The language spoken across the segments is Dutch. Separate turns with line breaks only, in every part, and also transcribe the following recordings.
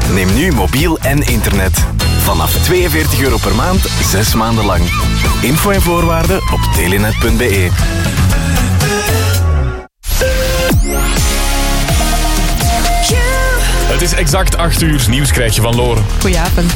Neem nu mobiel en internet. Vanaf €42 per maand, 6 maanden lang. Info en voorwaarden op telenet.be.
Het is exact 8 uur. Nieuws krijg je van Loren.
Goedenavond.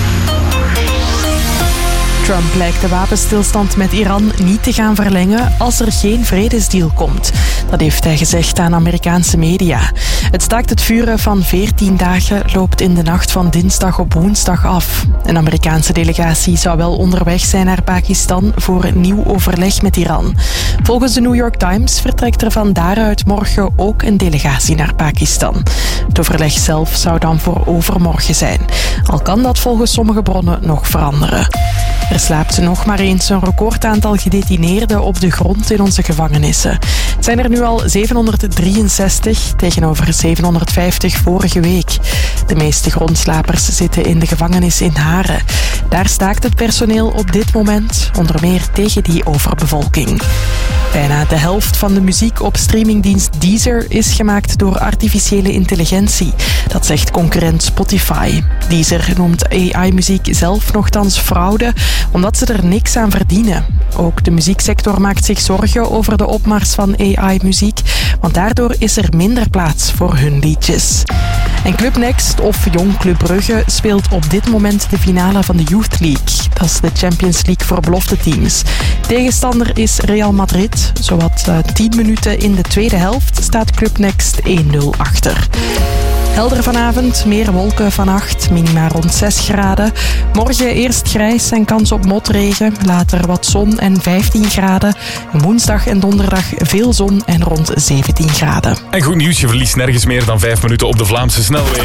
Trump lijkt de wapenstilstand met Iran niet te gaan verlengen als er geen vredesdeal komt. Dat heeft hij gezegd aan Amerikaanse media. Het staakt het vuren van 14 dagen loopt in de nacht van dinsdag op woensdag af. Een Amerikaanse delegatie zou wel onderweg zijn naar Pakistan voor een nieuw overleg met Iran. Volgens de New York Times vertrekt er van daaruit morgen ook een delegatie naar Pakistan. Het overleg zelf zou dan voor overmorgen zijn. Al kan dat volgens sommige bronnen nog veranderen. Er slaapt nog maar eens een recordaantal gedetineerden op de grond in onze gevangenissen. Het zijn er nu al 763 tegenover 750 vorige week. De meeste grondslapers zitten in de gevangenis in Haren. Daar staakt het personeel op dit moment, onder meer tegen die overbevolking. Bijna de helft van de muziek op streamingdienst Deezer is gemaakt door artificiële intelligentie. Dat zegt concurrent Spotify. Deezer noemt AI-muziek zelf nochtans fraude, omdat ze er niks aan verdienen. Ook de muzieksector maakt zich zorgen over de opmars van AI-muziek, want daardoor is er minder plaats voor hun liedjes. En Club Next, of Jong Club Brugge, speelt op dit moment de finale van de Youth League. Dat is de Champions League voor belofte teams. Tegenstander is Real Madrid. Zowat 10 minuten in de tweede helft staat Club Next 1-0 achter. Helder vanavond, meer wolken vannacht, minima rond 6 graden. Morgen eerst grijs en kans op motregen, later wat zon en 15 graden. Woensdag en donderdag veel zon en rond 17 graden.
En goed nieuws, je verliest nergens meer dan 5 minuten op de Vlaamse snelwegen.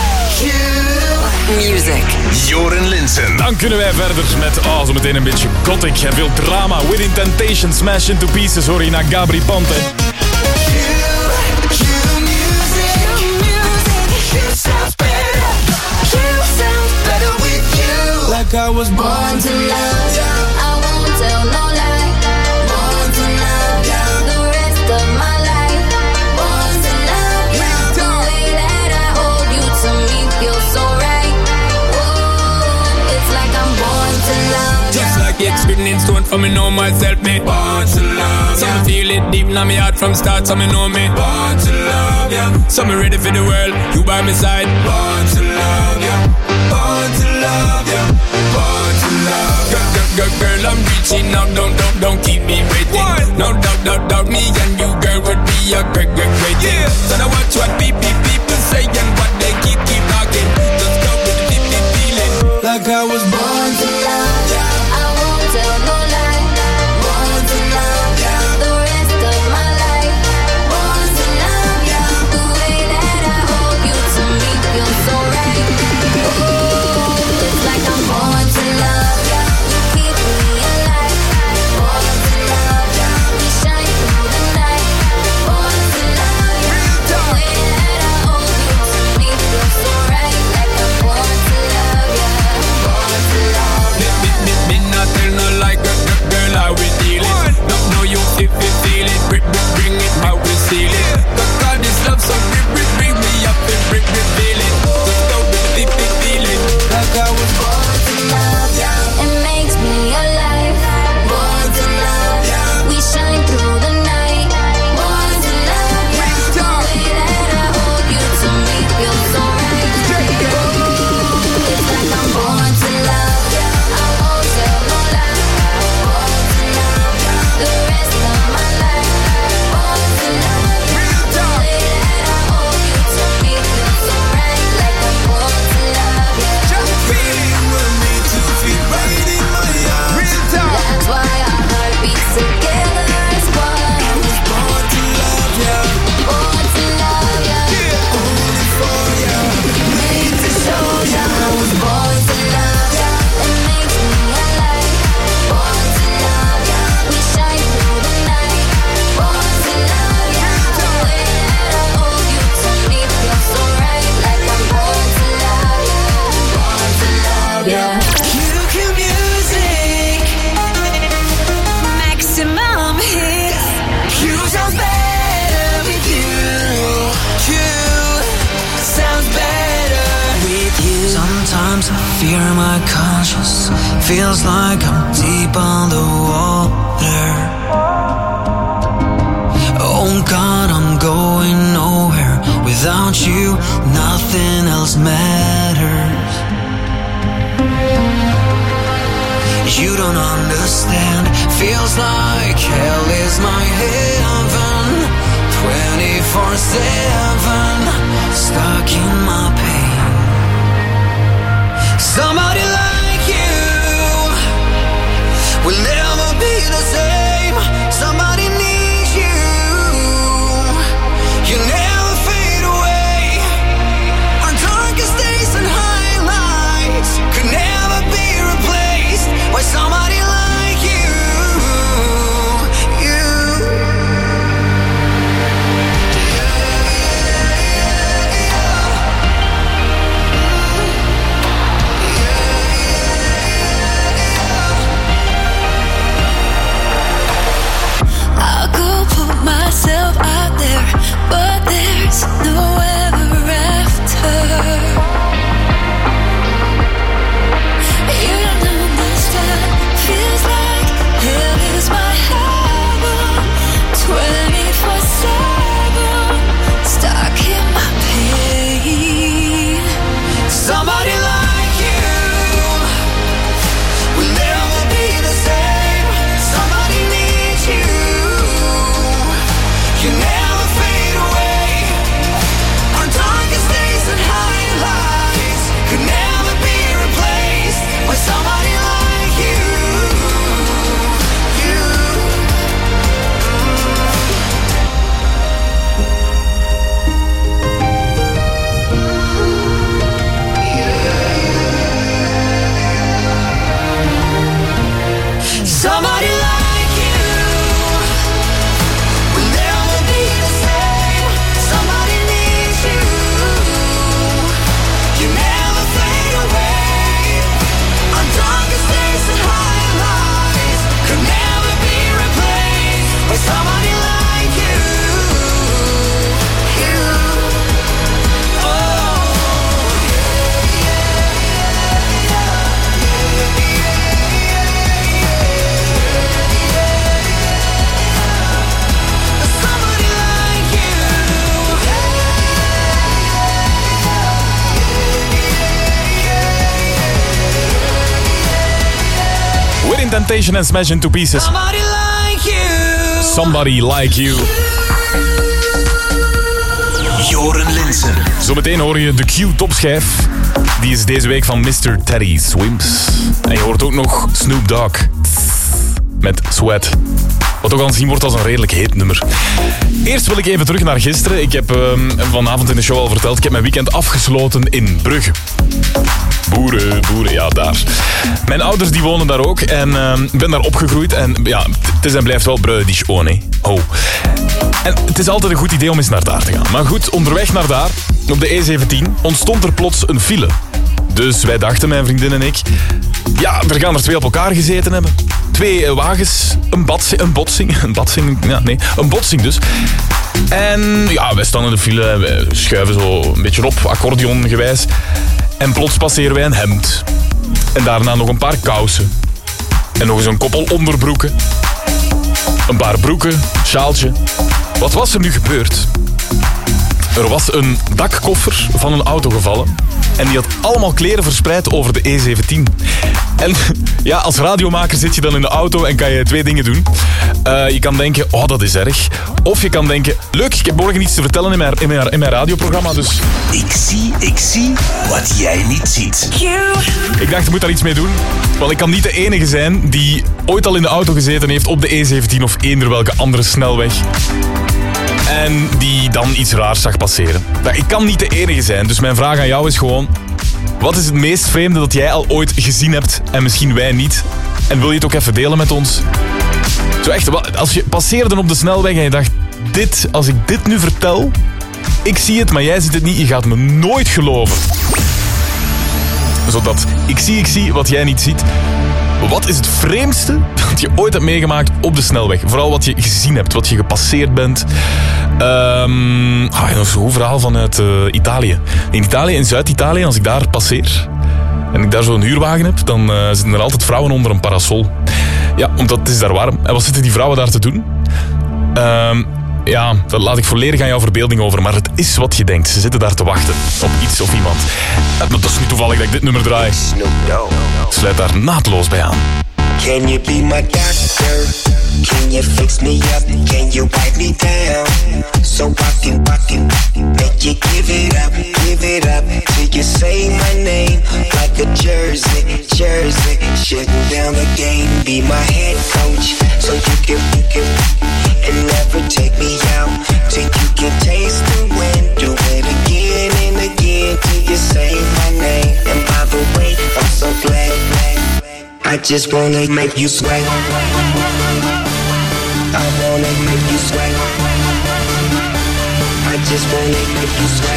Music.
Joren Linsen.
Dan kunnen wij verder met zometeen een beetje gothic en veel drama. Within Temptation, Smash Into Pieces, hoor je naar Gabri Ponte.
Like I was born to love.
I won't tell no lie. Born to love the rest of my life. Born to love you. The way that I hold you to me feels so right. Oh, it's like I'm born to love.
Just like the experience stone for me know myself, me born to love. So me feel it deep in my heart from start, so me know me born to love, yeah. So me ready for the world, you by my side. Born to love, yeah. Born to love, yeah. Born to love, girl, I'm reaching out, don't keep me waiting. No doubt, me and you, girl, would be a great thing. So now watch what people say and what they keep talking. Just go with the deep feeling. Like I was born to love, yeah.
I won't tell no lie. Born to love the rest of my life. Born to love the way that I hold you to me feels so right. Oh, it's like I'm born to love. You keep me alive. Born to love. We shine through the night. Born to love the way that I hold you to me feels so right. Like I'm born to love. Born to love.
Sometimes I fear my conscience. Feels like I'm deep underwater. Oh God, I'm going nowhere. Without you, nothing else matters. You don't understand. Feels like hell is my heaven. 24/7, stuck in my pain. Somebody like you will never be the same. Somebody needs you. You never fade away. Our darkest days and highlights could never be replaced by somebody like you.
Myself out there, but there's no ever after. You don't understand. Feels like hell is my heaven. 24/7, stuck in my pain.
Somebody like you will never be the same. Somebody needs you. You never fade away. Our darkest days and highlights could never be replaced by somebody like you. Somebody like you will never be the same. Somebody needs you. You never fade away. Our darkest days and highlights could never be replaced by somebody like you.
Within Temptation and Smash Into Pieces.
Somebody like you.
Somebody Like You.
Joren Linsen.
Zometeen hoor je de Q-topschijf. Die is deze week van Mr. Teddy Swims. En je hoort ook nog Snoop Dogg met Sweat. Wat ook aanzien wordt als een redelijk heet nummer. Eerst wil ik even terug naar gisteren. Ik heb vanavond in de show al verteld, ik heb mijn weekend afgesloten in Brugge. Boeren, ja, daar. Mijn ouders die wonen daar ook en ik ben daar opgegroeid. En ja, het is en blijft wel Breudisch gewoon, hè. Ho. En het is altijd een goed idee om eens naar daar te gaan. Maar goed, onderweg naar daar, op de E17, ontstond er plots een file. Dus wij dachten, mijn vriendin en ik, ja, er gaan er 2 op elkaar gezeten hebben. 2 wagens, een botsing dus. En ja, wij staan in de file, wij schuiven zo een beetje op, accordeongewijs. En plots passeren wij een hemd. En daarna nog een paar kousen. En nog eens een koppel onderbroeken. Een paar broeken, sjaaltje. Wat was er nu gebeurd? Er was een dakkoffer van een auto gevallen. En die had allemaal kleren verspreid over de E17. En ja, als radiomaker zit je dan in de auto en kan je 2 dingen doen. Je kan denken, oh, dat is erg. Of je kan denken, leuk, ik heb morgen iets te vertellen in mijn radioprogramma, dus...
Ik zie wat jij niet ziet.
Ik dacht, ik moet daar iets mee doen. Want ik kan niet de enige zijn die ooit al in de auto gezeten heeft op de E17 of eender welke andere snelweg. En die dan iets raars zag passeren. Nou, ik kan niet de enige zijn, dus mijn vraag aan jou is gewoon... Wat is het meest vreemde dat jij al ooit gezien hebt en misschien wij niet? En wil je het ook even delen met ons? Zo echt, als je passeerde op de snelweg en je dacht... Als ik dit nu vertel... Ik zie het, maar jij ziet het niet. Je gaat me nooit geloven. Zodat ik zie wat jij niet ziet. Wat is het vreemdste dat je ooit hebt meegemaakt op de snelweg? Vooral wat je gezien hebt, wat je gepasseerd bent. Nog zo'n goed verhaal vanuit Italië. In Italië, in Zuid-Italië, als ik daar passeer en ik daar zo'n huurwagen heb, dan zitten er altijd vrouwen onder een parasol. Ja, omdat het is daar warm. En wat zitten die vrouwen daar te doen? Ja, dat laat ik volledig aan jouw verbeelding over. Maar het is wat je denkt. Ze zitten daar te wachten op iets of iemand. Maar dat is niet toevallig dat ik dit nummer draai. Sluit daar naadloos bij aan.
Can you be my doctor? Can you fix me up? Can you wipe me down? So I can make you give it up till you say my name like a jersey. Shutting down the game, be my head coach, so you can and never take me out till you can taste the wind. Do it again and again till you say my name. And by the way, I'm so glad. I just wanna make you sweat. I wanna make you sweat. I just wanna make you sweat.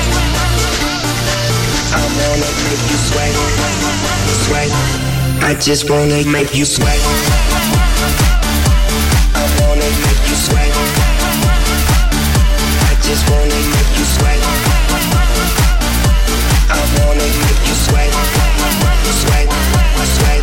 I wanna make you sweat. Sweat. I just wanna make you sweat. I wanna make you sweat. I just wanna make you sweat. I wanna make you sweat. Sweat. Sweat.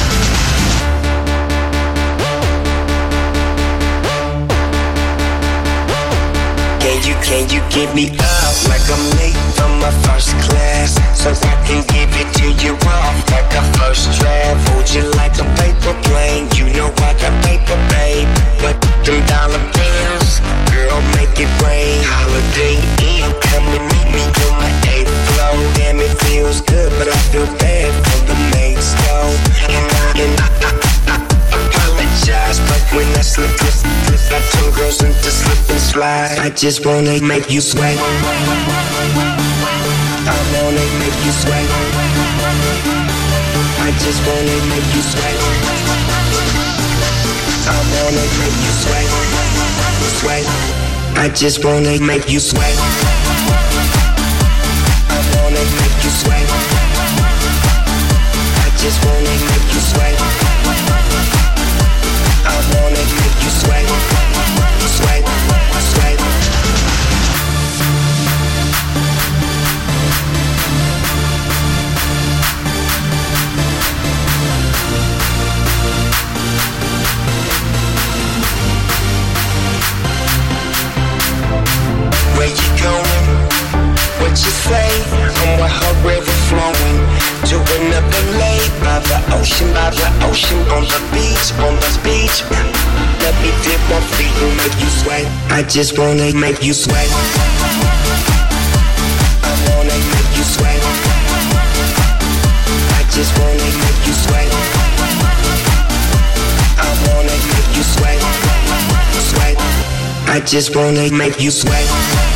Can you give me up like I'm late from my first class, so I can give it to you off like a first draft? Hold you like a paper plane, you know I got paper, babe. But them dollar bills, girl, make it rain. Holiday Inn, come and meet me on my 8th floor. Damn, it feels good, but I feel bad for the maids though. And I apologize, but when I slip, I turn girls into slip and slide. I just wanna make you sweat. I wanna make you sweat. I just wanna make you sweat. I wanna make you sweat. Sweat. I just wanna make you sweat. I wanna make you sweat. I just wanna make you sweat. I wanna make you sweat. Sweat. Sweat. Where you going? What you say? I'm with her river flowing to another lake by the ocean, on the beach. Let me dip my feet and make you sweat. I just wanna make you sweat. I wanna make you sweat. I just wanna make you sweat. I wanna make you sweat. Sweat. I just wanna make you sweat.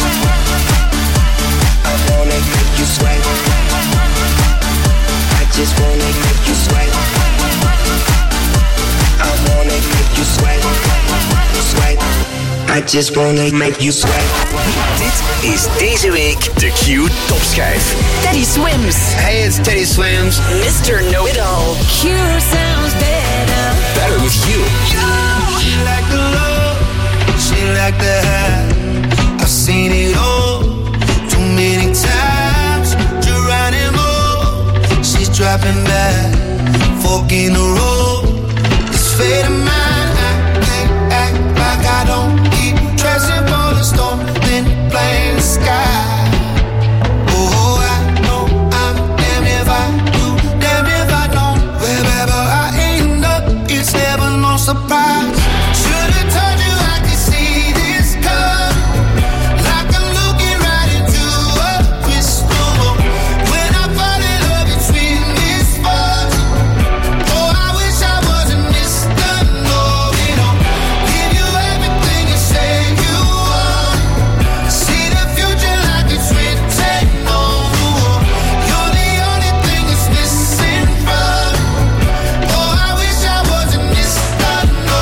I wanna make you sweat. I just wanna make you sweat. I wanna make you sweat. Sweat. I just wanna make you sweat.
Dit is deze week de Q Topschijf.
Teddy Swims.
Hey, it's Teddy Swims.
Mr. Know-It-All. Q sounds better.
Better with you.
She like the love, she like the high. I've seen it all too many times. Geronimo, she's dropping back, fork in the road. It's fate of mine. I can't act like I don't keep dressing for the storm, then blame the sky. Oh, I know I'm damn if I do, damn if I don't. Wherever I end up, it's never no surprise. Should've told you I could see this come, like I'm looking right into a crystal ball. When I fall in love, it's with misfortune. Oh, I wish I wasn't Mr. Know-It-All. Give you everything you say you want. See the future like it's written on the wall. You're the only thing that's missing from. Oh, I wish I wasn't Mr. Know-It-All.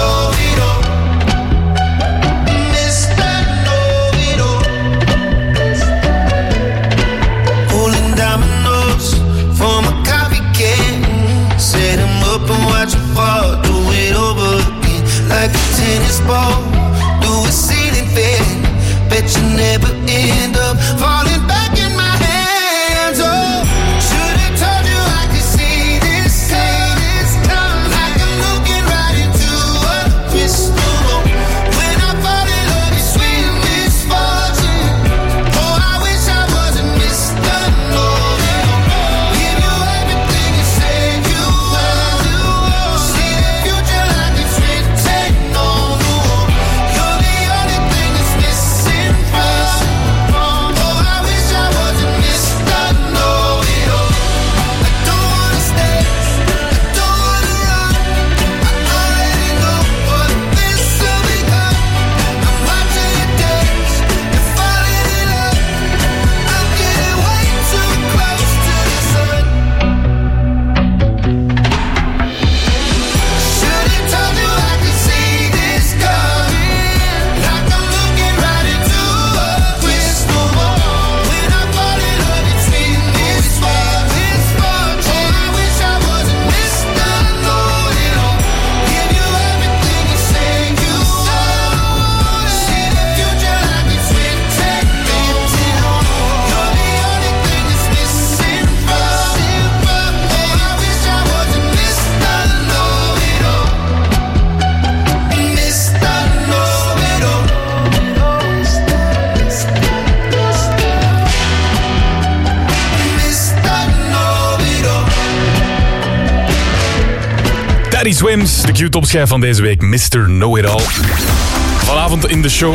Teddy Swims, de Q-topschijf van deze week, Mr. Know-It-All. Vanavond in de show.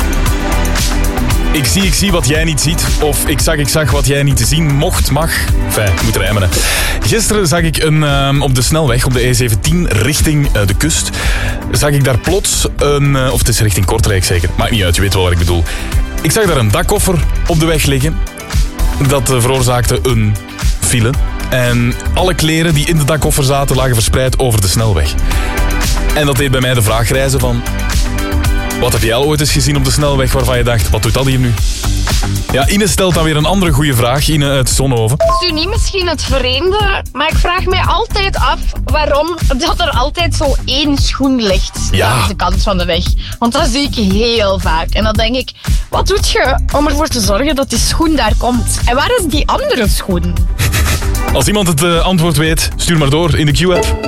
Ik zie wat jij niet ziet. Of ik zag wat jij niet te zien mocht, mag. Enfin, ik moet rijmen. Hè. Gisteren zag ik op de snelweg, op de E17, richting de kust, zag ik daar plots of het is richting Kortrijk zeker, maakt niet uit, je weet wel wat ik bedoel. Ik zag daar een dakkoffer op de weg liggen. Dat veroorzaakte een file. En alle kleren die in de dakkoffer zaten, lagen verspreid over de snelweg. En dat deed bij mij de vraag rijzen van... Wat heb jij al ooit eens gezien op de snelweg waarvan je dacht, wat doet dat hier nu? Ja, Ine stelt dan weer een andere goede vraag. Ine uit Zonhoven.
Het is nu niet misschien het vreemde, maar ik vraag mij altijd af waarom dat er altijd zo één schoen ligt aan de kant van de weg. Want dat zie ik heel vaak. En dan denk ik, wat doet je om ervoor te zorgen dat die schoen daar komt? En waar is die andere schoen?
Als iemand het antwoord weet, stuur maar door in de Q-app.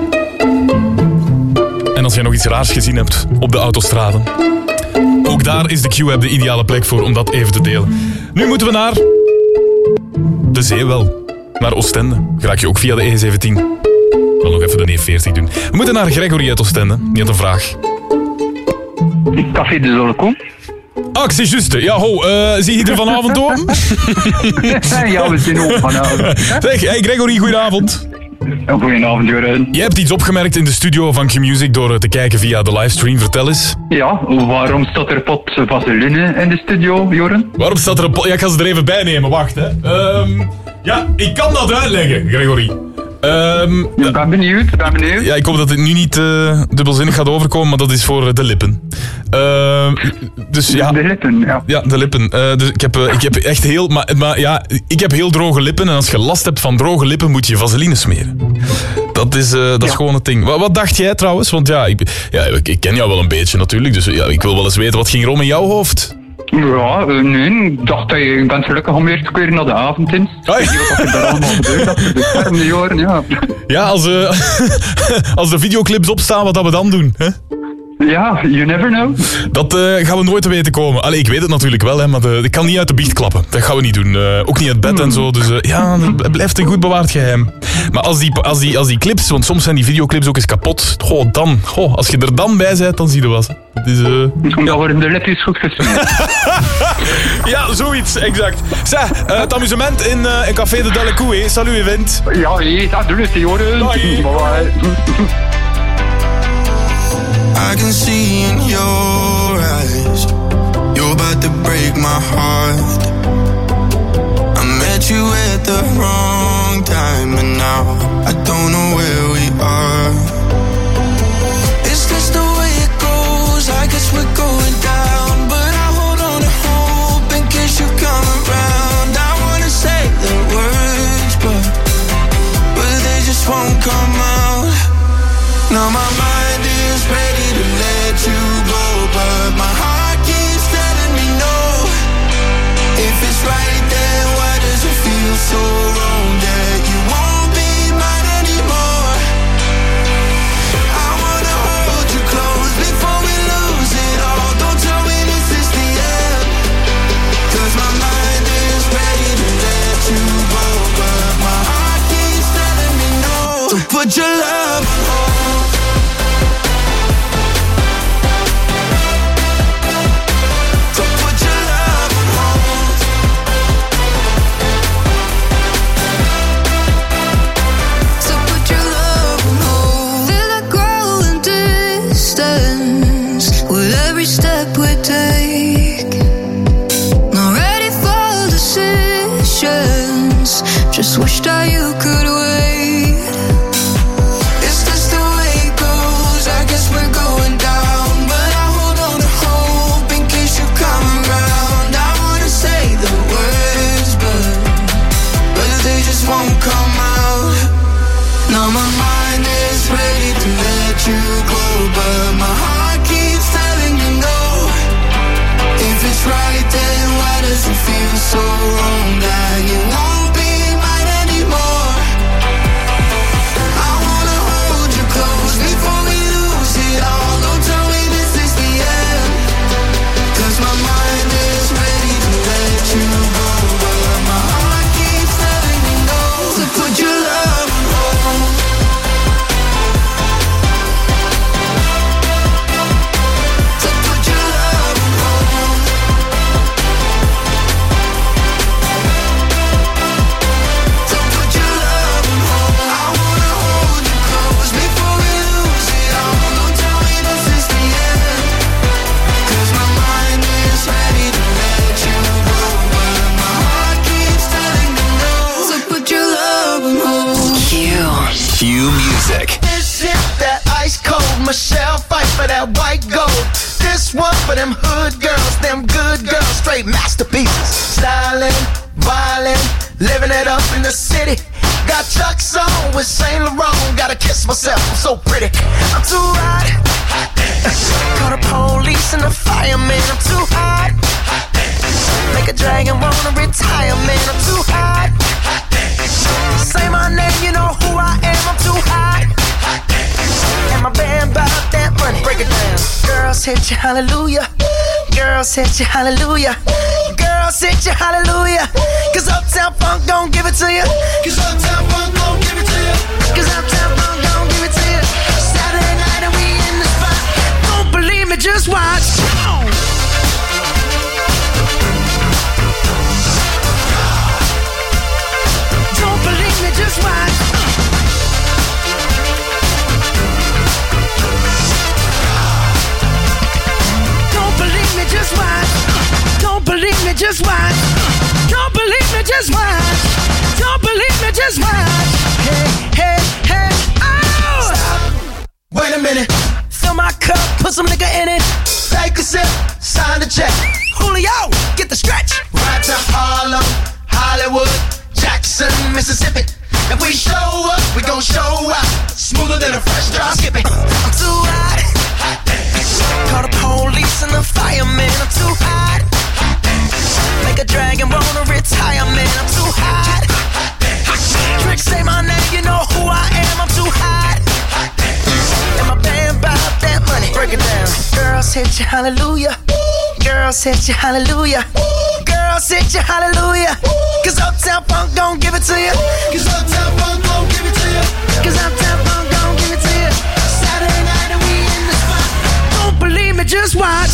En als jij nog iets raars gezien hebt op de autostraden, ook daar is de Q-app de ideale plek voor om dat even te delen. Nu moeten we naar de zee wel. Naar Oostende. Raak je ook via de E17. Ik wil nog even de E40 doen. We moeten naar Gregory uit Oostende. Die had een vraag.
Café de Zonnekom.
Ah, ik zie juiste. Ja, ho, zie je er vanavond open?
Ja, we zijn open vanavond.
Zeg, hey Gregory, goedenavond.
Goedenavond, Joren.
Jij hebt iets opgemerkt in de studio van Q-Music door te kijken via de livestream. Vertel eens.
Ja, waarom staat er een pot vaseline in de studio, Joren?
Waarom staat er een pot... Ja, ik ga ze er even bij nemen, wacht hè. Ja, ik kan dat uitleggen, Gregory.
Ik ben benieuwd.
Ja, ik hoop dat het nu niet dubbelzinnig gaat overkomen, maar dat is voor de lippen. Dus ja.
De lippen, ja.
Ja, de lippen. Dus ik heb echt heel... Maar ja, ik heb heel droge lippen en als je last hebt van droge lippen moet je vaseline smeren. Dat is gewoon het ding. Wat dacht jij trouwens? Want ja, ik ken jou wel een beetje natuurlijk, dus ja, ik wil wel eens weten wat ging er om in jouw hoofd.
Ja, nee, ik dacht dat ik ben gelukkig om weer te keren naar de avonddienst. Ik weet niet wat er daar allemaal gebeurt, dat ze beschermde Joren, ja.
Ja, als de videoclips opstaan, wat dat we dan doen, hè?
Ja, you never know.
Dat gaan we nooit te weten komen. Allee, ik weet het natuurlijk wel, hè, maar ik kan niet uit de biecht klappen. Dat gaan we niet doen. Ook niet uit bed en zo. Dus ja, het blijft een goed bewaard geheim. Maar als die clips, want soms zijn die videoclips ook eens kapot. Als je er dan bij bent, dan zie je wat.
Dan worden de lipjes goed gesmeerd.
Ja, zoiets, exact. Zeg, het amusement in Café de Dalle Koe, hè. Salut, event.
Ja, dat doe ik, Joren. Bye.
I can see in your eyes you're about to break my heart. I met you at the wrong time, and now I don't know where we are. Is this the way it goes? I guess we're going down, but I hold on to hope in case you come around. I wanna say the words, but they just won't come out. Now my mind is ready to let you go, but my heart keeps telling me no. If it's right, then why does it feel so wrong that you won't be mine anymore? I wanna hold you close before we lose it all. Don't tell me this is the end, 'cause my mind is ready to let you go, but my heart keeps telling me no. So put your love on hold.
Step we take, not ready for decisions. Just wish that you could wait. Is this the way it goes? I guess we're going down, but I hold on to hope in case you come around. I wanna say the words, but they just won't come out. Now my mind is ready to let you go, but my heart keeps telling me no. If it's right, then why does it feel so wrong that you won't be mine anymore? I wanna hold you close before we lose it all. Don't tell me this is the end, 'cause my mind is ready to let you go, but my heart keeps telling me no. So put your love on hold.
Q Music.
This is that ice cold Michelle fight for that white gold. This one for them hood girls, them good girls, straight masterpieces. Styling, violin, living it up in the city. Got Chuck's on with Saint Laurent. Gotta kiss myself, I'm so pretty. I'm too hot. Call the police and the fireman. I'm too hot. Make a dragon wanna retire, man. I'm too hot. Say my name, you know who I am. I'm too hot. And my band bought that money. Break it down. Girls hit you, hallelujah. Girls hit you, hallelujah. Girls hit you, hallelujah. Cause Uptown Funk don't give it to you. Cause Uptown Funk don't give it to you. Cause Uptown Funk don't give it to you. Saturday night and we in the spot. Don't believe me, just watch. Don't believe me, just watch. Don't believe me, just watch. Don't believe me, just watch. Don't believe me, just watch. Don't believe me, just watch. Hey, hey, hey, oh! Stop. Wait a minute. Fill my cup, put some nigga in it. Take a sip, sign the check. Julio, get the stretch. Right to Harlem, Hollywood, Jackson, Mississippi. If we show up, we gon' show out. Smoother than a fresh drop skipping. I'm too hot. Call the police and the fireman. I'm too hot. Make a dragon wanna retire, man. I'm too hot. Trick, say my name, you know who I am. I'm too hot. And my band bought that money. Break it down. Girls hit you, hallelujah. Girls hit you, hallelujah. Girls hit you, hallelujah. Cause Uptown Funk don't give it to you. Cause Uptown Funk don't give it to you. Cause Uptown Funk don't give it to you. Saturday night and we in the spot. Don't believe me, just watch.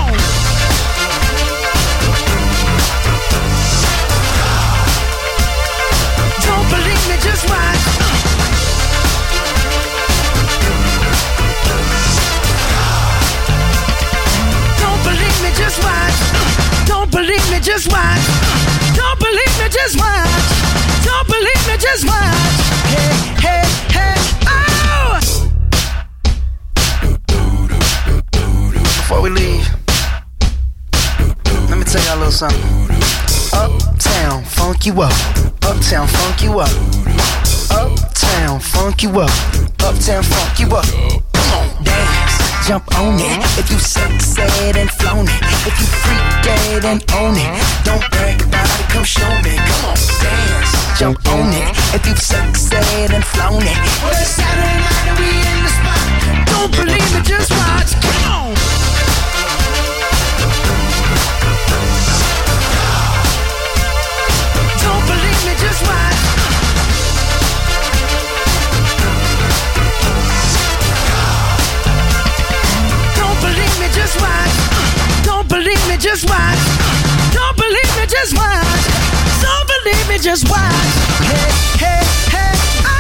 Don't believe me, just watch. Don't believe me, just watch. Don't believe me, just watch. Don't believe me, just watch. Don't believe me, just watch. Hey, hey, hey, oh! Before we leave, let me tell y'all a little something. Uptown, funk you up. Uptown, funk you up. Uptown, funk you up. Uptown, funk you up. Come on, dance, jump on it. If you sexed and flown it. If you freaked and own it. Don't brag about it, come show me. Come on, dance, jump on it. If you sexed and flown it. Well, it's Saturday night and we in the spot. Don't believe me, just watch. Come on. Don't believe me, just watch. Don't believe me, just watch. Don't believe me, just watch. Don't believe me, just watch. Don't believe me, just watch. Hey, hey, hey, oh!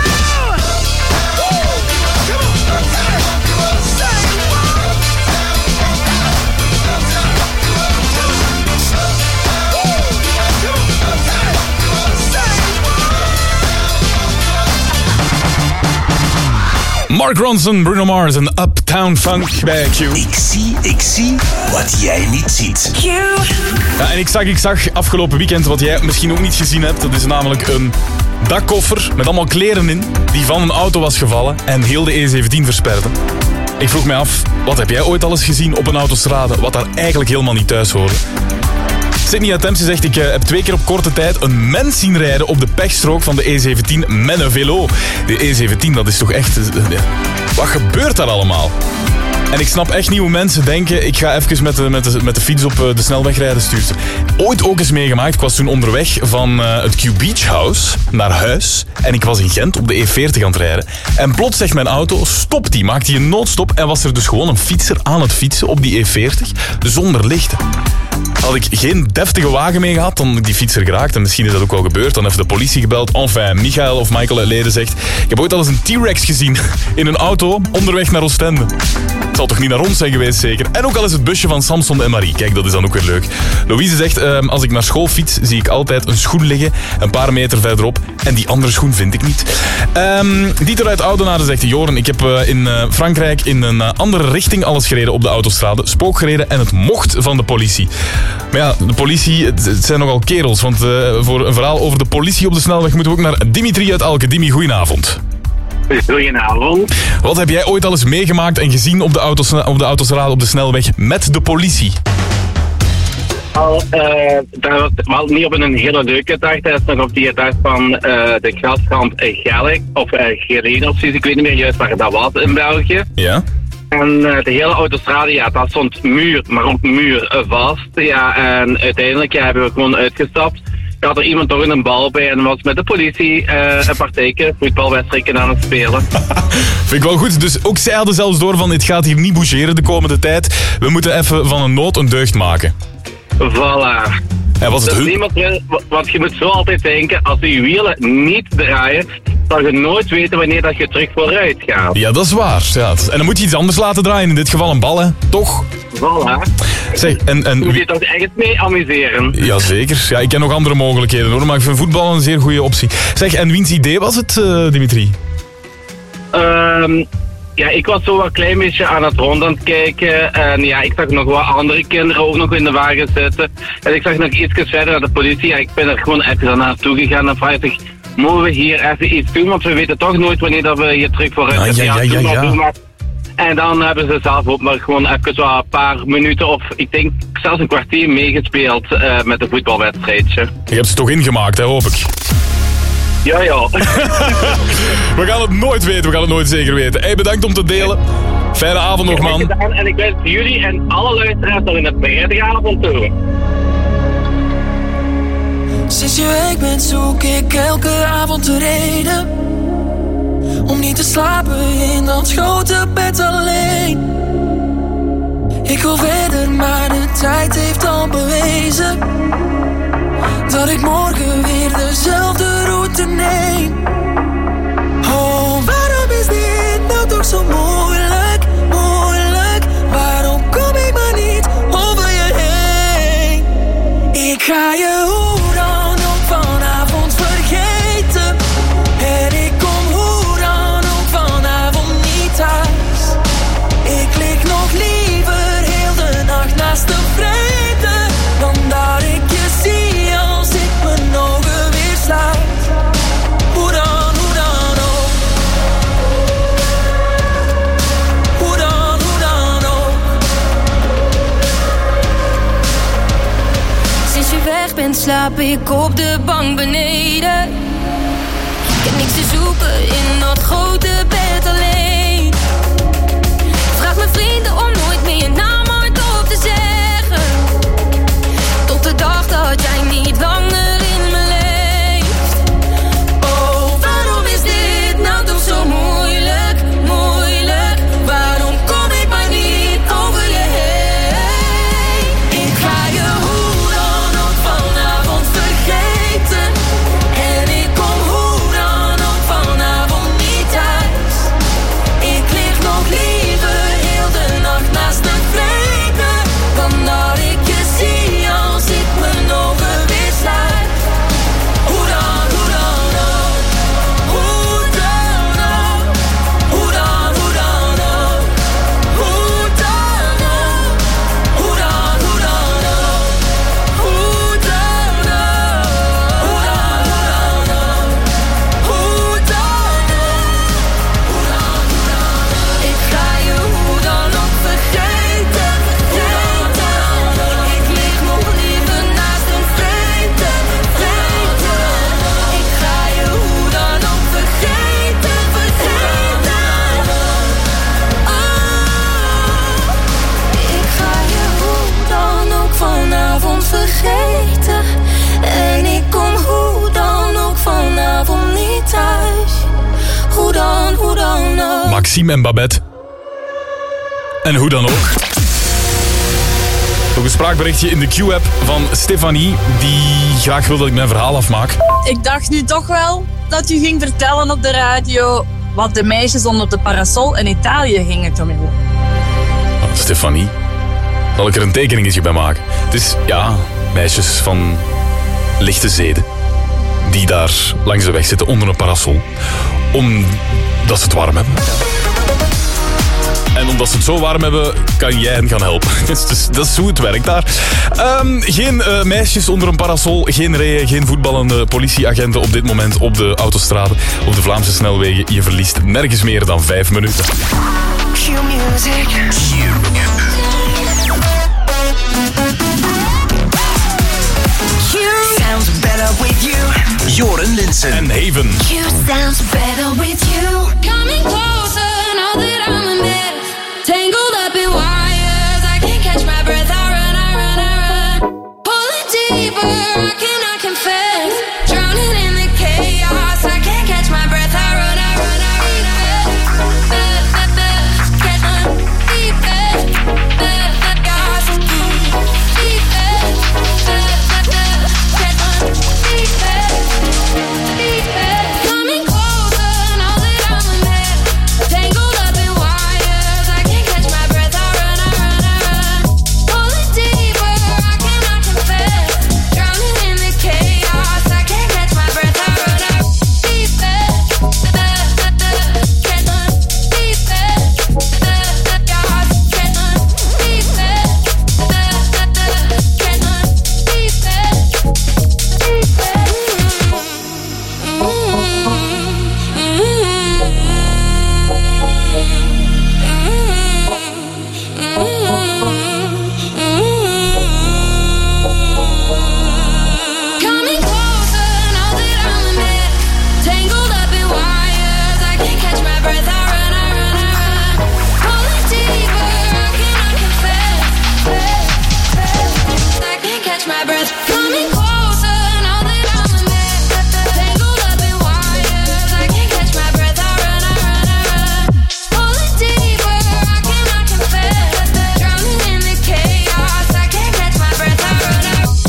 Mark Ronson, Bruno Mars en Uptown Funk bij Q.
Ik zie wat jij niet ziet.
Q.
Ja, en ik zag afgelopen weekend wat jij misschien ook niet gezien hebt. Dat is namelijk een dakkoffer met allemaal kleren in die van een auto was gevallen en heel de E17 versperde. Ik vroeg mij af, wat heb jij ooit al eens gezien op een autostrade wat daar eigenlijk helemaal niet thuis hoorde? Sydney Attempts zegt, ik heb 2 keer op korte tijd een mens zien rijden op de pechstrook van de E17 met een velo. De E17, dat is toch echt... Wat gebeurt daar allemaal? En ik snap echt niet hoe mensen denken, ik ga even met de fiets op de snelweg rijden, stuurt. Ooit ook eens meegemaakt, ik was toen onderweg van het Q Beach House naar huis. En ik was in Gent op de E40 aan het rijden. En plots zegt mijn auto, stopt die, maakt hij een noodstop. En was er dus gewoon een fietser aan het fietsen op die E40, zonder lichten. Had ik geen deftige wagen mee gehad, dan had ik die fietser geraakt. En misschien is dat ook wel gebeurd. Dan heeft de politie gebeld. Enfin, Michael of Michael uit Leden zegt... Ik heb ooit al eens een T-Rex gezien in een auto onderweg naar Oostende. zal toch niet naar ons zijn geweest, zeker? En ook al is het busje van Samson en Marie. Kijk, dat is dan ook weer leuk. Louise zegt, als ik naar school fiets, zie ik altijd een schoen liggen, een paar meter verderop. En die andere schoen vind ik niet. Dieter uit Oudenaarde zegt, Joren, ik heb in Frankrijk in een andere richting alles gereden op de autostrade. Spook gereden en het mocht van de politie. Maar ja, de politie, het zijn nogal kerels. Want voor een verhaal over de politie op de snelweg moeten we ook naar Dimitri uit Alke. Dimi, goedenavond.
Goedenavond.
Wat heb jij ooit al eens meegemaakt en gezien op de autostrade op de snelweg met de politie?
Dat was wel niet op een hele leuke dag. Dat is nog op die dag van de graskamp Gelk, of Gereen of zoiets. Ik weet niet meer juist waar dat was in België.
Ja.
En de hele autostrade, ja, dat stond muur, maar ook muur vast. Ja, en uiteindelijk hebben we gewoon uitgestapt. Had er iemand toch een bal bij en was met de politie een partijtje voetbalwedstrijden aan het spelen.
Vind ik wel goed. Dus ook zij hadden zelfs door van, het gaat hier niet bougeren de komende tijd. We moeten even van een nood een deugd maken.
Voilà.
En was het
dus niemand, want je moet zo altijd denken, als je wielen niet draaien, zal je nooit weten wanneer dat je terug vooruit gaat.
Ja, dat is waar. Ja. En dan moet je iets anders laten draaien. In dit geval een bal, hè? Toch?
Voilà.
Zeg, en
moet je toch echt mee amuseren?
Jazeker. Ja, ik ken nog andere mogelijkheden hoor, maar ik vind voetbal een zeer goede optie. Zeg, en wiens idee was het, Dimitri?
Ja, ik was zo een klein beetje aan het rond aan het kijken. En ja, ik zag nog wat andere kinderen ook nog in de wagen zitten. En ik zag nog iets verder naar de politie. Ja, ik ben er gewoon even naartoe gegaan en vraag ik, mogen we hier even iets doen? Want we weten toch nooit wanneer dat we hier terug vooruit
Ja.
En dan hebben ze zelf ook maar gewoon even zo een paar minuten of ik denk zelfs een kwartier meegespeeld met een voetbalwedstrijdje.
Je hebt ze toch ingemaakt, hè, hoop ik.
Ja.
We gaan het nooit weten, we gaan het nooit zeker weten. Hey, bedankt om te delen. Fijne avond nog, man.
En ik wens jullie en alle luisteraars nog in het prettige avond toe.
Sinds je weg bent zoek ik elke avond de reden om niet te slapen in dat grote bed alleen. Ik wil verder, maar de tijd heeft al bewezen dat ik morgen weer dezelfde route neem. Oh, waarom is dit nou toch zo moeilijk, moeilijk? Waarom kom ik maar niet over je heen? Ik ga je hoe dan ook vanavond vergeten. En ik kom hoe dan ook vanavond niet thuis. Ik lig nog liever heel de nacht naast de vrede dan dat ik je zie als ik mijn ogen weer sluit. Hoe dan ook. Hoe dan ook.
Sinds je weg bent slaap ik op de bank beneden. Ik heb niks te zoeken in dat grote bed alleen. Vraag mijn vrienden om nooit meer je naam hardop te zeggen. Tot de dag dat jij niet langer in me leeft. Oh, waarom is dit nou toch zo moeilijk, moeilijk? Waarom kom ik maar niet over je heen? Ik ga je hoe dan ook vanavond vergeten. En ik kom hoe dan ook vanavond niet thuis. Ik lig nog liever heel de nacht naast de vrede dan dat ik je zie als ik mijn ogen weer sluit. Hoe dan ook. Hoe dan ook. Hoe dan ook. Hoe dan ook. Hoe dan ook. Hoe dan ook. Hoe dan ook. Hoe dan ook. Ik ga je hoe dan ook vergeten. Ik lig nog liever naast een vrede. Ik ga je hoe dan ook vergeten. Ik ga je hoe dan ook vanavond vergeten. En ik kom hoe dan ook vanavond niet thuis. Hoe dan ook.
Maxime en Babette. En hoe dan ook. Ook een spraakberichtje in de Q-app van Stefanie, die graag wil dat ik mijn verhaal afmaak.
Ik dacht nu toch wel dat u ging vertellen op de radio wat de meisjes onder de parasol in Italië gingen doen.
Stefanie. Zal ik er een tekeningetje bij maken? Het is, meisjes van lichte zeden. Die daar langs de weg zitten onder een parasol. Omdat ze het warm hebben. En omdat ze het zo warm hebben, kan jij hen gaan helpen. Dus dat is hoe het werkt daar. Geen meisjes onder een parasol, geen reeën, geen voetballende politieagenten op dit moment op de autostraden. Op de Vlaamse snelwegen. Je verliest nergens meer dan 5 minuten.
Q-music. Sounds better with you.
Joren Linsen
en Haven.
Q sounds better with you. Coming closer, know that I'm a mess. Tangled up in wires, I can't catch my breath. I run. Pulling deeper, I cannot confess. Drowning in the chaos, I can't catch my breath. I run. Coming closer, know that I'm a mess. Tangled up in wires, I can't catch my breath. I run. Pulling deeper, I cannot confess. Drowning in the chaos, I can't catch my breath. I run. Coming closer, know that I'm a mess. Tangled up in wires, I can't catch my breath. I run. Pulling deeper, I cannot confess. I can't catch my breath. Coming closer, know that I'm a mess. Tangled up in wires, I can't catch my breath. I run. Pulling deeper, I cannot confess. Drowning in the chaos, I can't catch my breath. I run.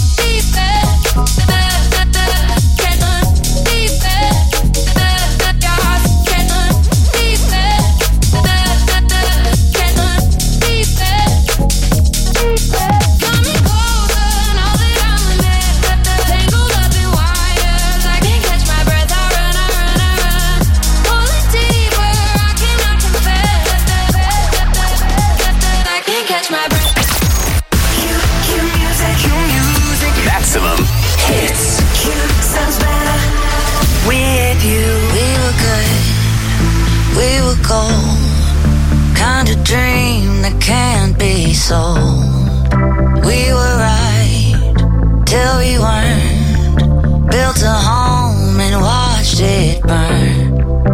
Maximum hits.
Q sounds better with you. We were good, we were gold. Kind of dream that can't be sold. We were right till we weren't. Built a home and watched it burn.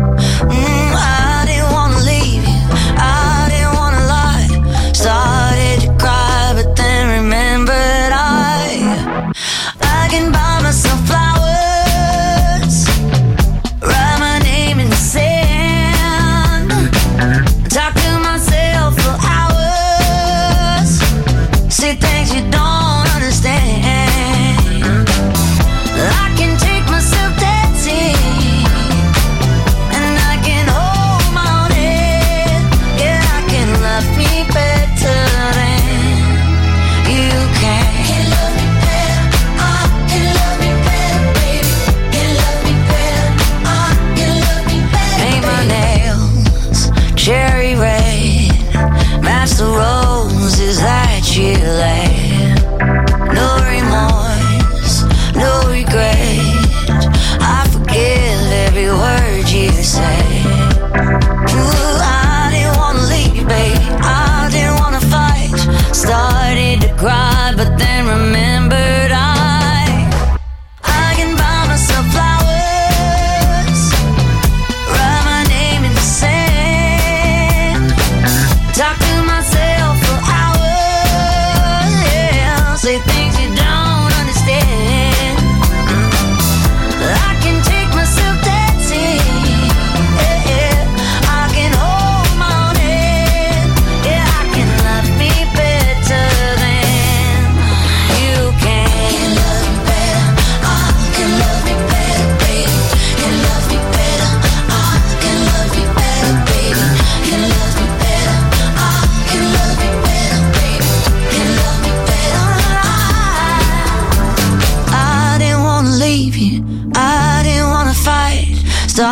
I didn't wanna leave you, I didn't wanna lie. Started to cry, but then remembered I can buy myself flowers, write my name in the sand, talk to myself for hours, say things you don't understand. I can take myself dancing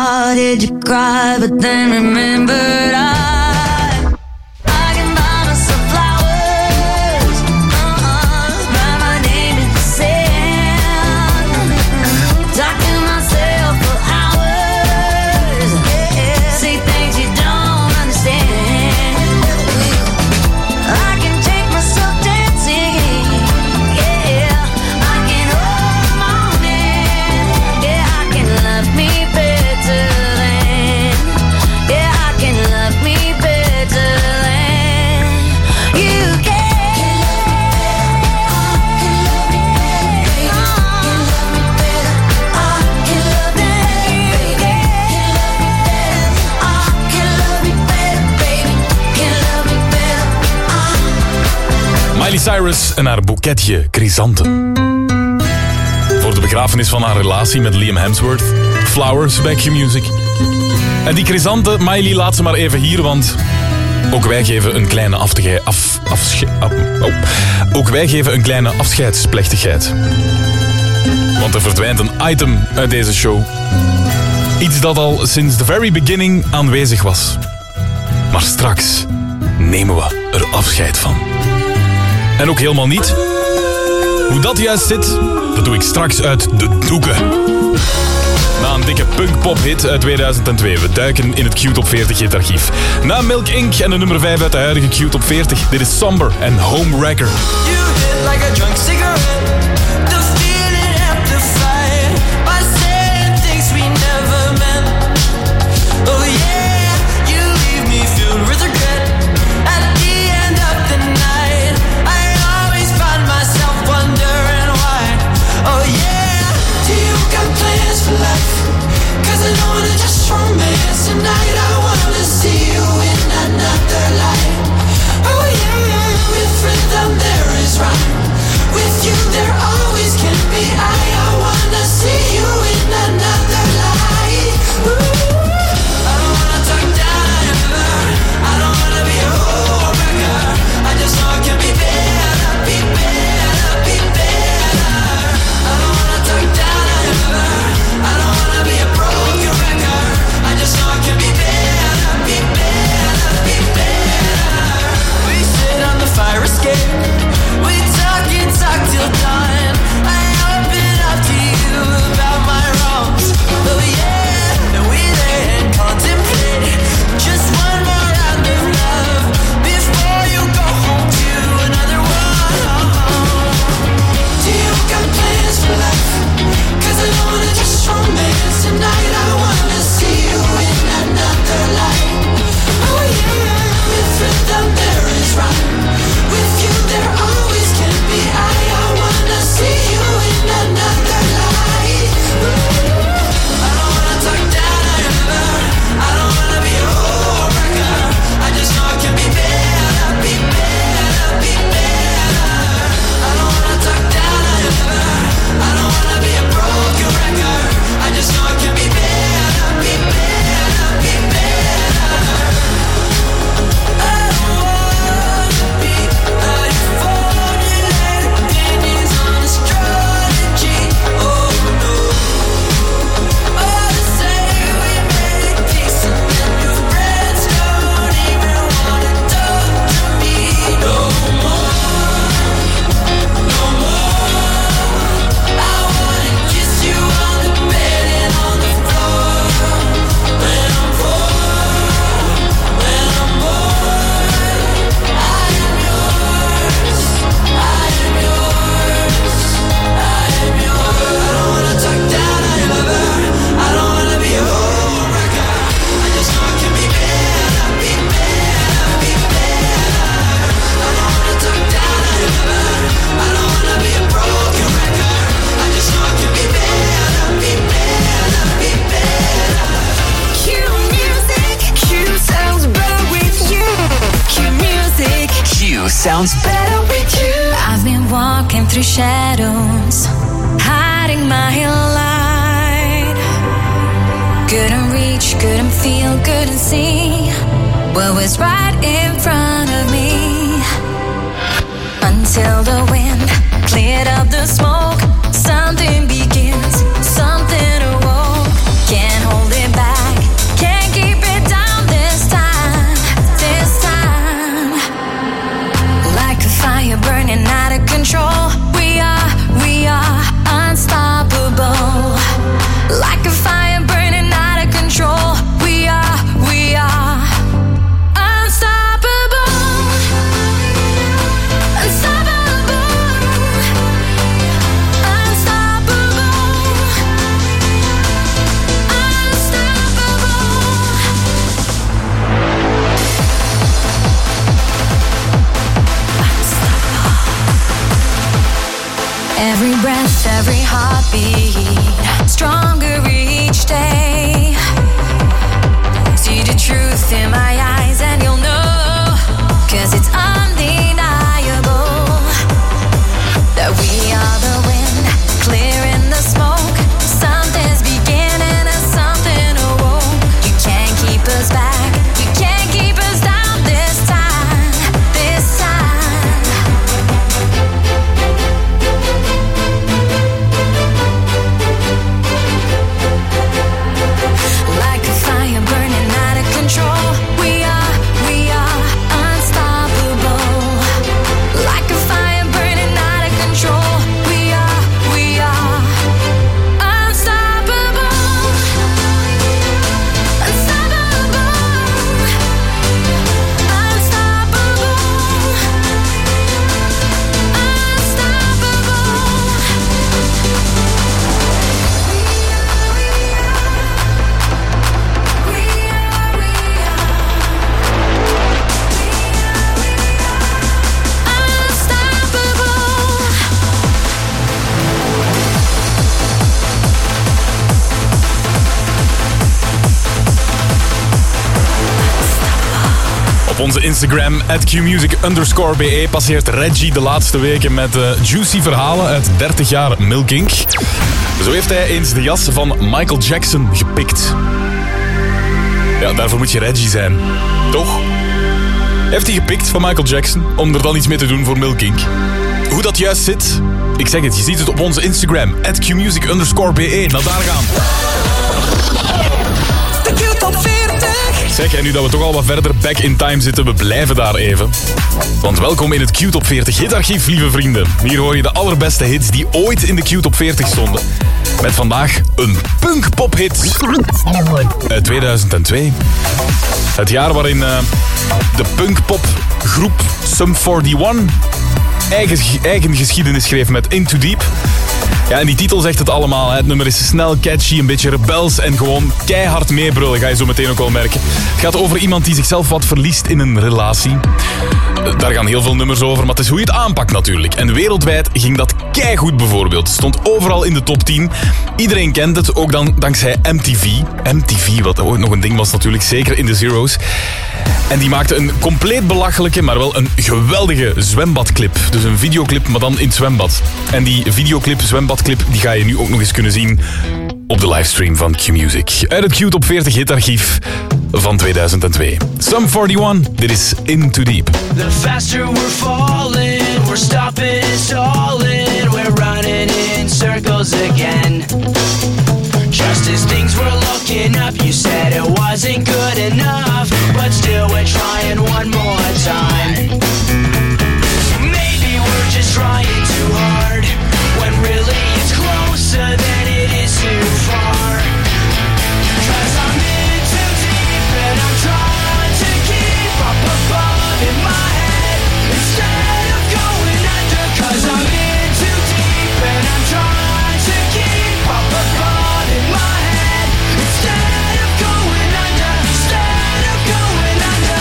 started to cry, but then remembered I can buy myself flowers, write my name in the sand, talk to myself for hours, say things you don't understand. I can take myself dancing, yeah, I can hold my own in, yeah, I can love me better than, yeah, I can love me better than you can.
Miley Cyrus en haar boeketje chrysanten. Voor de begrafenis van haar relatie met Liam Hemsworth. Flowers bij Q-Music. En die chrysanten, Miley, laat ze maar even hier, want ook wij geven een kleine ook wij geven een kleine afscheidsplechtigheid. Want er verdwijnt een item uit deze show. Iets dat al sinds the very beginning aanwezig was. Maar straks nemen we er afscheid van. En ook helemaal niet. Hoe dat juist zit, dat doe ik straks uit de doeken. Na een dikke punk-pop-hit uit 2002. We duiken in het Q-Top 40 hitarchief. Na Milk Inc. en de nummer 5 uit de huidige Q-Top 40. Dit is Somber en Home Wrecker.
You hit like a drunk cigarette. The feeling amplified by saying things we never meant. Oh yeah, you leave me filled with regret. At the end of the night, I always find myself wondering why. Oh yeah, do you got plans for life? 'Cause I don't wanna just romance tonight. I wanna see you in another light. Oh yeah, with rhythm there is rhyme. With you there always can be I wanna see you in another light. Ooh. I don't wanna talk down ever. I don't wanna be a homewrecker. I just know it can be better, be better, be better. I don't wanna talk down ever. I don't wanna be a broken record. I just know it can be better, be better, be better. We sit on the fire escape. We talk and talk till dawn. I open up to you about my wrongs. Oh yeah, and we lay and contemplate just one more round of love before you go home to another one. Do you got plans for life? 'Cause I don't wanna just romance tonight. I wanna see you in another light. Oh yeah, with rhythm there is rhyme. With you there always can be I wanna see you in another light. I don't wanna talk down ever. I don't wanna be a homewrecker. I just know it can be better, be better, be better. I don't wanna talk down ever. I don't wanna be a broken record. I just know it can be better, be better, be better. I don't wanna be a formulated opinions on astrology. Oh no. Oh, to say we made peace and then your friends don't even wanna talk to me no more, no more. I wanna kiss you on the bed and on the floor. When I'm bored, when I'm bored, I am yours, I am yours, I am yours. I don't wanna talk down ever. I don't wanna be a homewrecker. I just know it can be better, be better, be better. I don't wanna talk down ever. I don't wanna be a broken record. I just know it can be better, be better, be better.
Q music, Q sounds better with you. Q music,
Q sounds
better with you. I've been walking through shadows, hiding my light. Couldn't reach, couldn't feel, couldn't see what was right in front of me. Until the wind cleared up the smoke, something begins, something awoke. Can't hold it back. speed, stronger each day. See the truth in my eyes and you'll know, 'cause it's undeniable that we are the wind, clearing the smoke. Something's beginning and something awoke. You can't keep us back, you can't keep us down this time, this time. Like a fire burning out of control, we are unstoppable. Like a fire burning out of control, we are unstoppable. Unstoppable. Unstoppable.
Op onze Instagram, @qmusic_be, passeert Reggie de laatste weken met juicy verhalen uit 30 jaar Milkink. Zo heeft hij eens de jas van Michael Jackson gepikt. Ja, daarvoor moet je Reggie zijn. Toch? Heeft hij gepikt van Michael Jackson om er dan iets mee te doen voor Milkink. Hoe dat juist zit? Ik zeg het, je ziet het op onze Instagram, @qmusic_be. Nou, daar gaan.
De Q-top 40.
Zeg, en nu dat we toch al wat verder back in time zitten, we blijven daar even. Want welkom in het Q-top 40 hitarchief, lieve vrienden. Hier hoor je de allerbeste hits die ooit in de Q-top 40 stonden. Met vandaag een punk-pop-hit uit 2002. Het jaar waarin de punk-pop-groep Sum 41 eigen geschiedenis schreef met Into Deep. Ja, en die titel zegt het allemaal. Hè. Het nummer is snel, catchy, een beetje rebels en gewoon keihard meebrullen, ga je zo meteen ook wel merken. Het gaat over iemand die zichzelf wat verliest in een relatie. Daar gaan heel veel nummers over, maar het is hoe je het aanpakt natuurlijk. En wereldwijd ging dat keigoed bijvoorbeeld. Het stond overal in de top 10. Iedereen kent het, ook dan dankzij MTV. MTV, wat ooit nog een ding was natuurlijk, zeker in de zeros. En die maakte een compleet belachelijke, maar wel een geweldige zwembadclip. Dus een videoclip, maar dan in het zwembad. En die videoclip, zwembadclip, die ga je nu ook nog eens kunnen zien op de livestream van Q-Music. Uit het Q-top 40 hitarchief van 2002. Sum 41, dit is Into Deep.
The faster we're falling, we're stopping and stalling, we're running in circles again. Just as things were looking up, you said it wasn't good enough, but still we're trying one more time. Maybe we're just trying too hard, when really it's closer than it is too far. 'Cause I'm in too deep and I'm trying to keep up above in my head instead of going under. 'Cause I'm in too deep and I'm trying to keep up above in my head instead of going under. Instead of going under.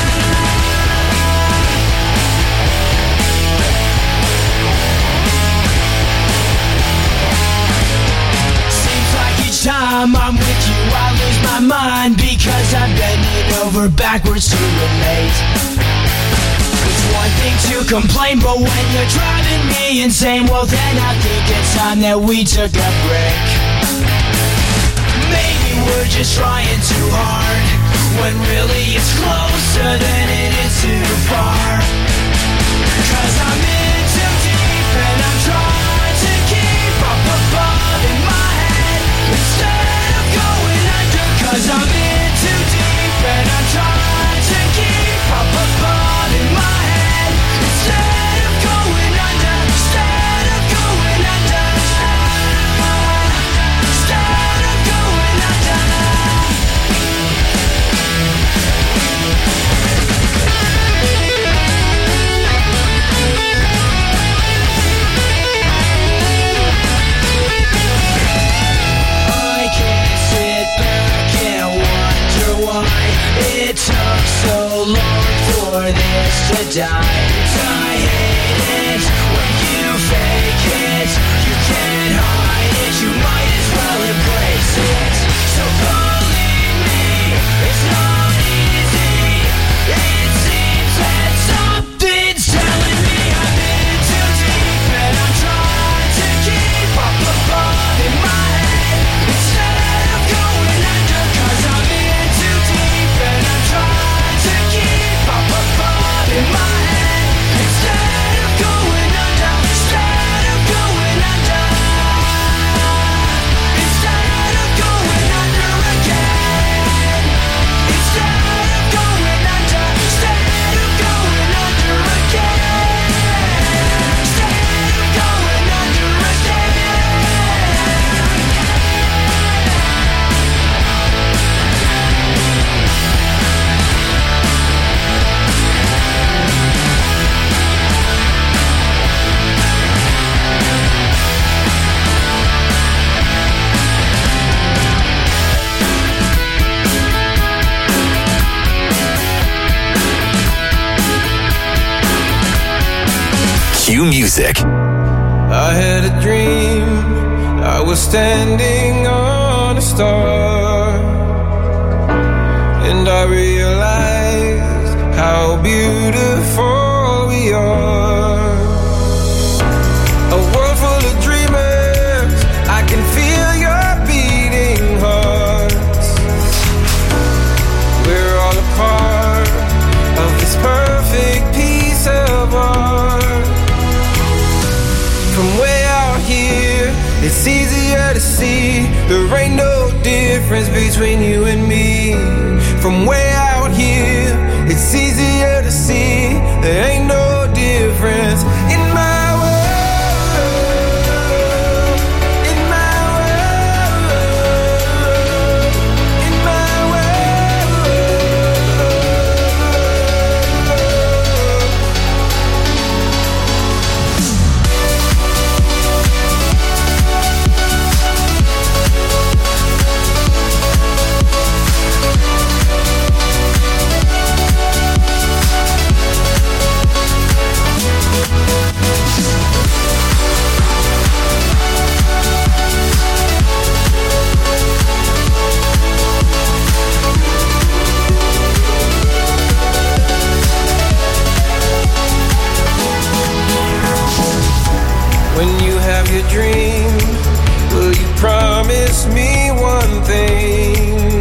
Seems like each time I'm with you I lose my mind, because I'm bending over backwards to relate. It's one thing to complain, but when you're driving me insane, well then I think it's time that we took a break. Maybe we're just trying too hard, when really it's closer than it is too far. 'Cause I'm in too deep and I'm trying to keep up above in my head instead of going under. 'Cause I'm in too deep and I'm trying to keep up above in my head instead of going under. Instead of going under. Instead of going under. I can't sit back and wonder why it took so long for this to die. I hate it when you fake it. You can't hide it, you might as well embrace it. So believe me, it's not easy. It seems that something's telling me I'm in too deep, and I'm trying to keep up above in my head instead of going under. 'Cause I'm in too deep, and I'm trying to keep up above in my head instead of going under. Instead of going under. Instead of going under again. Instead of going under. Instead of going under again. Instead of going under
Q Music.
I had a dream, I was standing on a star, and I realized how beautiful we are. A world full of dreamers, I can feel your beating hearts. We're all a part of this perfect piece of art. From way out here, it's easier to see there ain't no difference between you and me. From way out here, it's easier to see there ain't no difference in my world, in my world, in my When you have your dream, will you promise me one thing?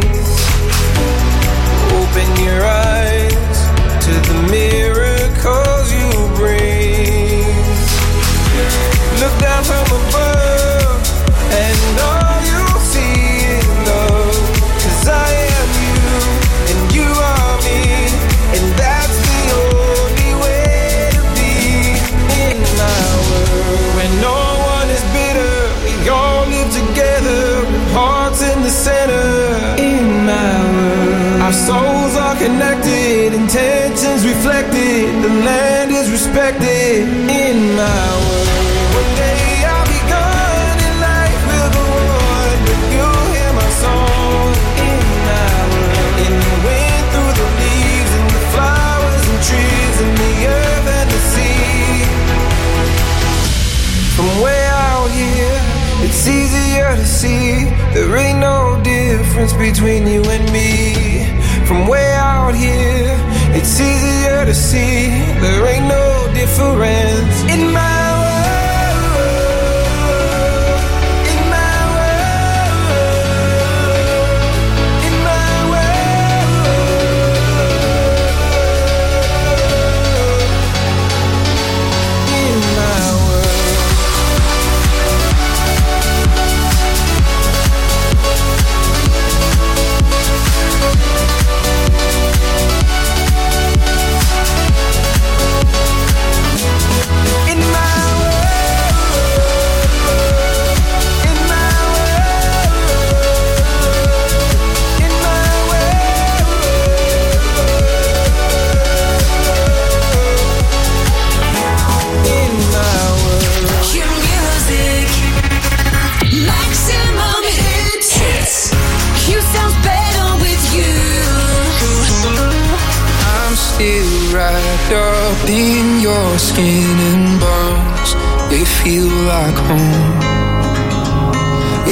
Open your eyes to the miracles you bring. Look down from above, and all you'll see is love. 'Cause I am you, and you are me, and that's the only way to be in my world. When no one is bitter, we all live together, with hearts in the center. In my world, our souls are connected, intentions reflected, the land is respected. In my world, one day I'll be gone and life will go on, but you'll hear my song. In my world, in the wind, through the leaves, and the flowers and trees, and the earth and the sea. From way out here, it's easier to see there ain't no difference between you and me. From way out here, it's easier to see there ain't no difference in my world, in my world, in my world, in my up in your skin and bones, they feel like home.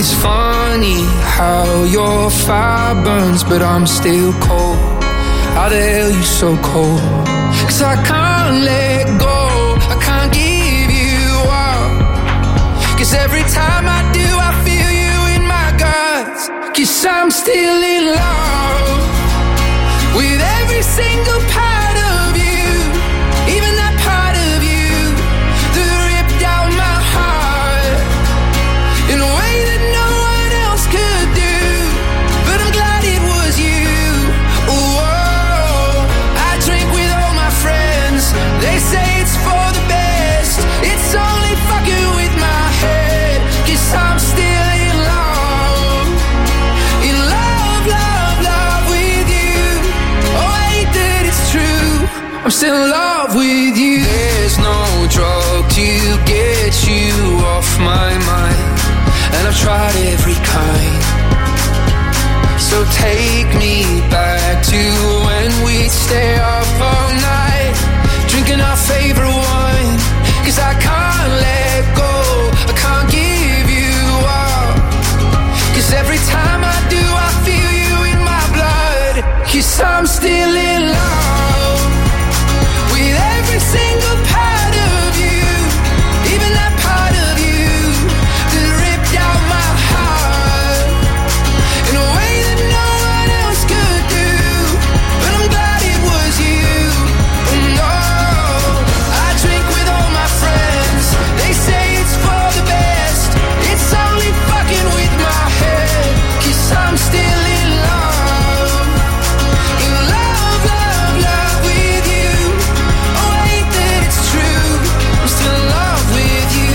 It's funny how your fire burns, but I'm still cold. How the hell you so cold? 'Cause I can't let go, I can't give you up. 'Cause every time I do, I feel you in my guts. 'Cause I'm still in love with every single part of you, even that part of you that ripped out my heart in a way that no one else could do. But I'm glad it was you. Whoa, I drink with all my friends. They say it's for the best. It's only fucking with my head. 'Cause I'm still in love. In love, love, love with you. Oh, I hate that it's true. I'm still in love with you. There's no drug to get you off my mind, and I've tried every kind. So take me back to when we'd stay up all night, drinking our favorite wine. 'Cause I can't let go, I can't give you up. 'Cause every time I do, I feel you in my blood. 'Cause I'm still in love with every single part of you, even that part of you that ripped out my heart in a way that no one else could do. But I'm glad it was you. No, I drink with all my friends. They say it's for the best. It's only fucking with my head. 'Cause I'm still in love. In love, love, love with you. Oh, I hate that it's true. I'm still in love with you.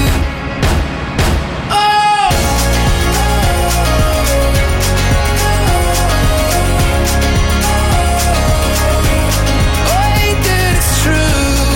Oh, I hate that it's true.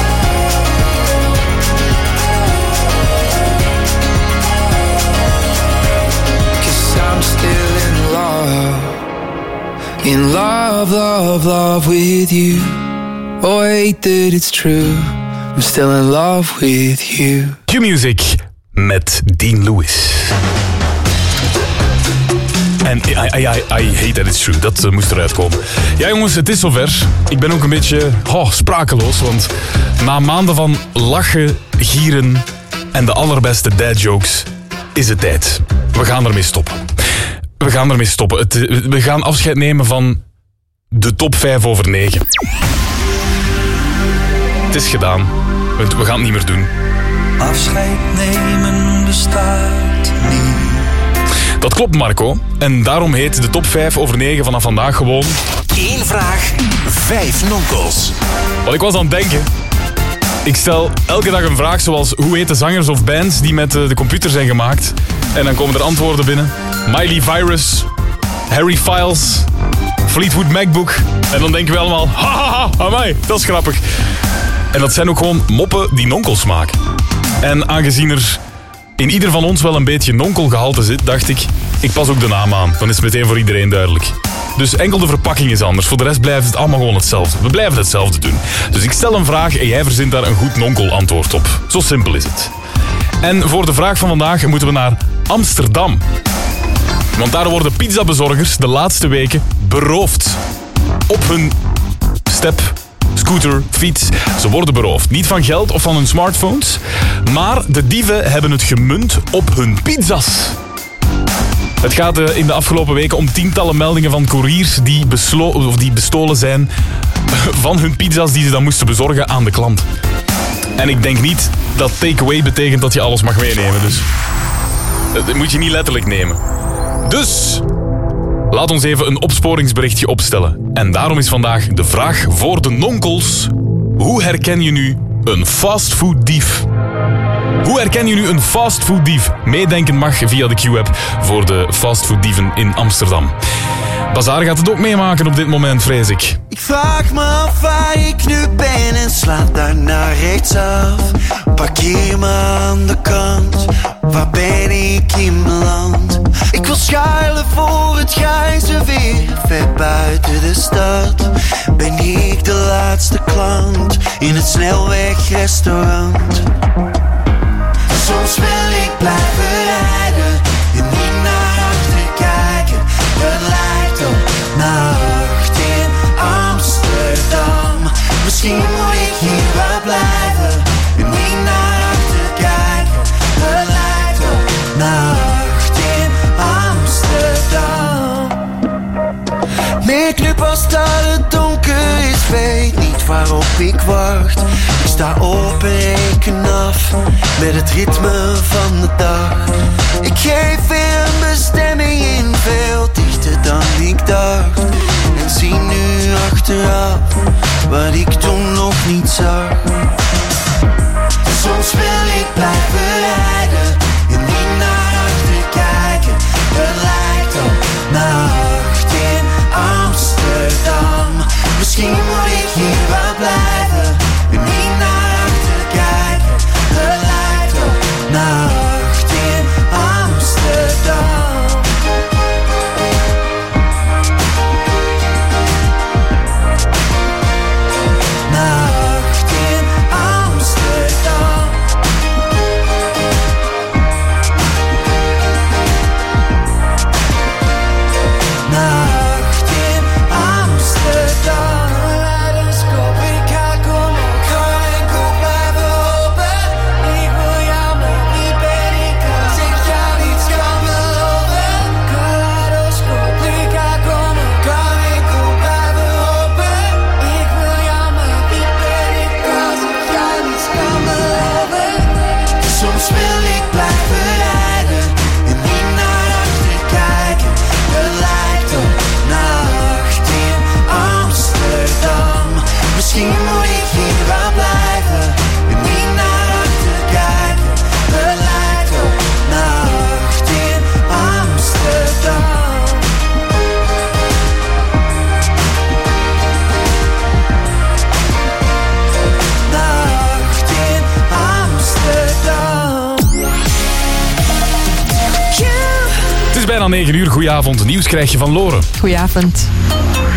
'Cause I'm still in love. In love, love, love with you. Oh, I hate that it's true. I'm still in love with you.
Q-Music met Dean Lewis. En I hate that it's true. Dat moest eruit komen. Ja jongens, het is zover. Ik ben ook een beetje sprakeloos. Want na maanden van lachen, gieren en de allerbeste dad jokes is het tijd. We gaan ermee stoppen. We gaan afscheid nemen van de top 5 over 9. Het is gedaan. We gaan het niet meer doen.
Afscheid nemen bestaat niet.
Dat klopt, Marco. En daarom heet de top 5 over 9 vanaf vandaag gewoon...
1 vraag, 5 nonkels.
Want ik was aan het denken... Ik stel elke dag een vraag zoals... Hoe heten zangers of bands die met de computer zijn gemaakt? En dan komen er antwoorden binnen. Miley Virus, Harry Files, Fleetwood Macbook. En dan denken we allemaal... Hahaha, amai, dat is grappig. En dat zijn ook gewoon moppen die nonkels maken. En aangezien er in ieder van ons wel een beetje nonkelgehalte zit, dacht ik pas ook de naam aan. Dan is het meteen voor iedereen duidelijk. Dus enkel de verpakking is anders. Voor de rest blijft het allemaal gewoon hetzelfde. We blijven hetzelfde doen. Dus ik stel een vraag en jij verzint daar een goed nonkelantwoord op. Zo simpel is het. En voor de vraag van vandaag moeten we naar Amsterdam. Want daar worden pizzabezorgers de laatste weken beroofd. Op hun step, scooter, fiets. Ze worden beroofd. Niet van geld of van hun smartphones. Maar de dieven hebben het gemunt op hun pizza's. Het gaat in de afgelopen weken om tientallen meldingen van couriers die bestolen zijn van hun pizza's die ze dan moesten bezorgen aan de klant. En ik denk niet dat takeaway betekent dat je alles mag meenemen. Dus dat moet je niet letterlijk nemen. Dus laat ons even een opsporingsberichtje opstellen. En daarom is vandaag de vraag voor de nonkels: hoe herken je nu een fastfooddief? Hoe herken je nu een fastfooddief? Meedenken mag via de Q-app voor de fastfooddieven in Amsterdam. Bazaar gaat het ook meemaken op dit moment, vrees ik.
Ik vraag me af waar ik nu ben en slaat daarna rechtsaf. Parkeer me aan de kant, waar ben ik in beland? Ik wil schuilen voor het grijze weer, ver buiten de stad. Ben ik de laatste klant in het snelwegrestaurant? Soms wil ik blijven rijden in ik nu pas dat het donker is, weet niet waarop ik wacht. Ik sta op en reken af met het ritme van de dag. Ik geef weer een bestemming in, veel dichter dan ik dacht. En zie nu achteraf wat ik toen nog niet zag. Soms wil ik blijven rijden en niet naar achter kijken. Het lijkt op nacht in Amsterdam. Misschien moet ik hier wel blijven en niet naar achter kijken. Het lijkt op nacht in Amsterdam. Nacht in Amsterdam. Nacht in Amsterdam. Leiderskop, ik ga komen. Kan ik ook blijven hopen? Ik wil jou, maar wie ben ik als ik jou niets kan beloven? Leiderskop, ik ga komen. Kan ik ook blijven hopen? Ik wil jou, maar wie ben ik als ik jou niets kan beloven? Soms wil ik blijven rijden en niet naar achter kijken. Het lijkt op nacht in Amsterdam. Misschien moet ik hier wel blijven en niet naar achter kijken. Het lijkt op nacht in Amsterdam. Nacht in Amsterdam.
Het is bijna 9 uur. Goedenavond. Nieuws krijg je van Lore.
Goedenavond.